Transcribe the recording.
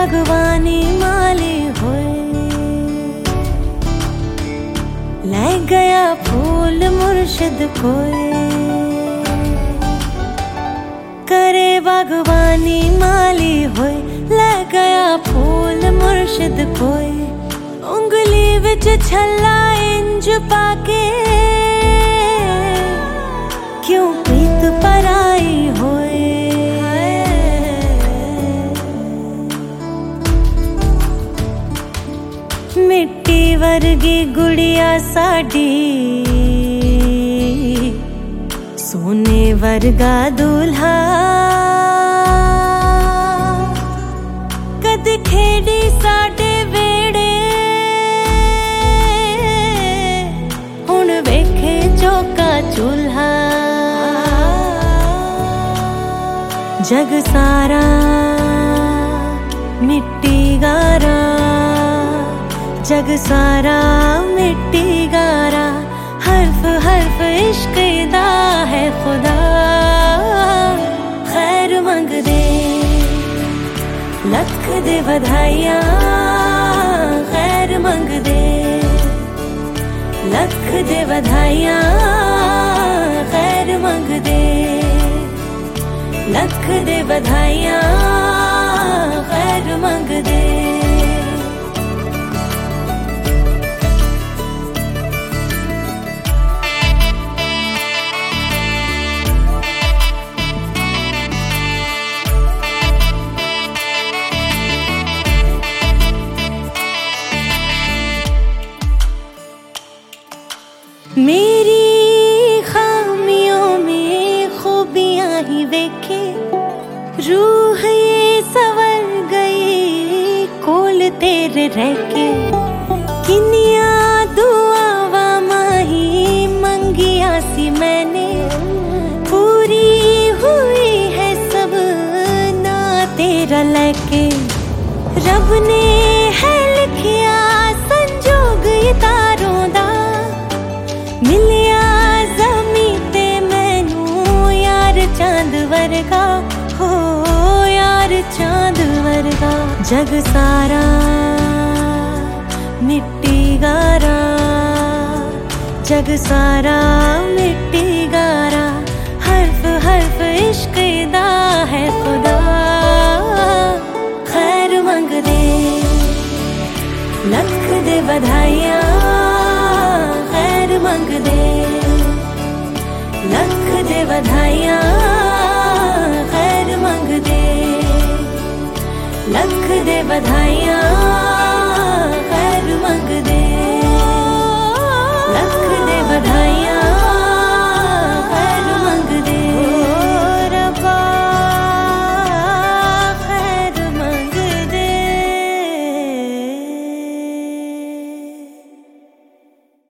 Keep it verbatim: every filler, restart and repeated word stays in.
बागवानी माली होए, ले गया फूल मुर्शिद कोई। करे बागवानी माली होए, ले गया फूल मुर्शिद कोई। उंगली विच छल्ला इंज पाके, क्यों प्रीत पराई होए। मिट्टी वर्गी गुड़िया साडी, सोने वर्गा दूल्हा। कद खेड़ी साडे वेड़े, हुण वेखे चौका चूल्हा। जग सारा मिट्टी गारा, जग सारा मिट्टी गारा। हर्फ हर्फ इश्क दा है खुदा। खैर मंग दे लख दे बधाइयां, खैर मंग दे लख दे बधाइयां। खैर मंग दे लख दे बधाइयां, खैर मंग दे। मेरी खामियों में खूबियां ही देखे, रूह ये संवर गई कोल तेरे रह के। किनिया दुआवा माही मंगिया सी मैंने, पूरी हुई है सब ना तेरा लेके। रब ने है लिखिया संजोग ये तारों दा, मिलिया ज़मीं ते मैनू यार चांद वर्गा। हो यार चांद वर्गा। जग सारा मिट्टी गारा, जग सारा मिट्टी गारा। हर्फ हर्फ इश्क दा है खुदा। खैर मंग दे लख दे बधाइयां, खैर मंग दे लख दे बधाइयां। खैर मंग दे लख दे बधाइयां,